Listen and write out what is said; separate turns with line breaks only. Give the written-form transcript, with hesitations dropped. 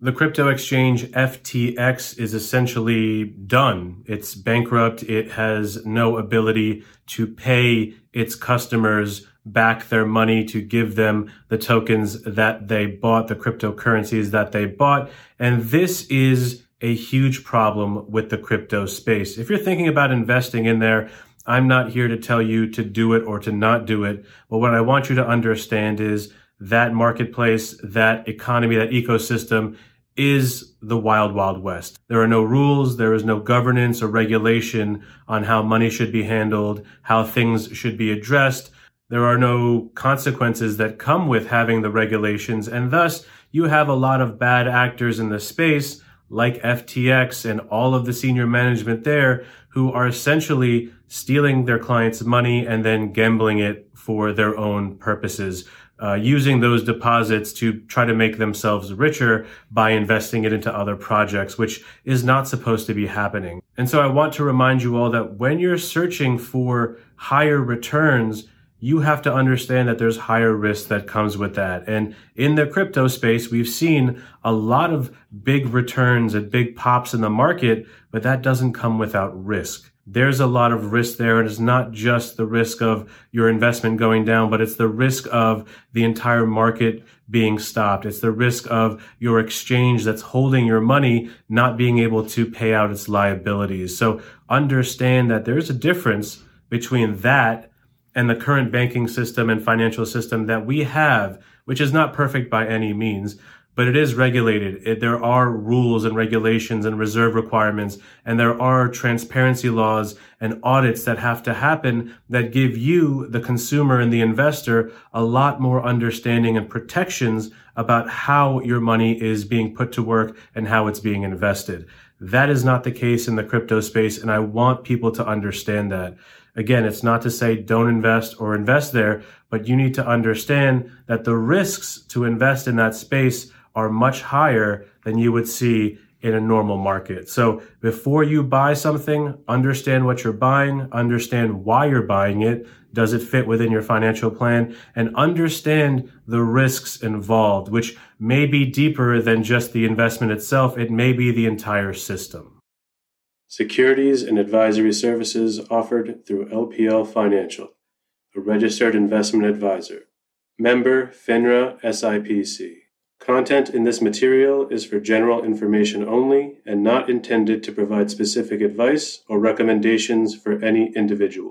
The crypto exchange FTX is essentially done. It's bankrupt. It has no ability to pay its customers back their money, to give them the tokens that they bought, the cryptocurrencies that they bought. And this is a huge problem with the crypto space. If you're thinking about investing in there, I'm not here to tell you to do it or to not do it. But what I want you to understand is that marketplace, that economy, that ecosystem is the wild, wild west. There are no rules. There is no governance or regulation on how money should be handled, how things should be addressed. There are no consequences that come with having the regulations. And thus, you have a lot of bad actors in the space, like FTX and all of the senior management there, who are essentially stealing their clients' money and then gambling it for their own purposes, using those deposits to try to make themselves richer by investing it into other projects, which is not supposed to be happening. And so I want to remind you all that when you're searching for higher returns, you have to understand that there's higher risk that comes with that. And in the crypto space, we've seen a lot of big returns and big pops in the market, but that doesn't come without risk. There's a lot of risk there, and it's not just the risk of your investment going down, but it's the risk of the entire market being stopped. It's the risk of your exchange that's holding your money not being able to pay out its liabilities. So understand that there's a difference between that and the current banking system and financial system that we have, which is not perfect by any means, but it is regulated. There are rules and regulations and reserve requirements, and there are transparency laws and audits that have to happen that give you, the consumer and the investor, a lot more understanding and protections about how your money is being put to work and how it's being invested. That is not the case in the crypto space, and I want people to understand that. Again, it's not to say don't invest or invest there, but you need to understand that the risks to invest in that space are much higher than you would see in a normal market. So before you buy something, understand what you're buying, understand why you're buying it, does it fit within your financial plan, and understand the risks involved, which may be deeper than just the investment itself. It may be the entire system. Securities and advisory services offered through LPL Financial, a registered investment advisor. Member FINRA SIPC. Content in this material is for general information only and not intended to provide specific advice or recommendations for any individual.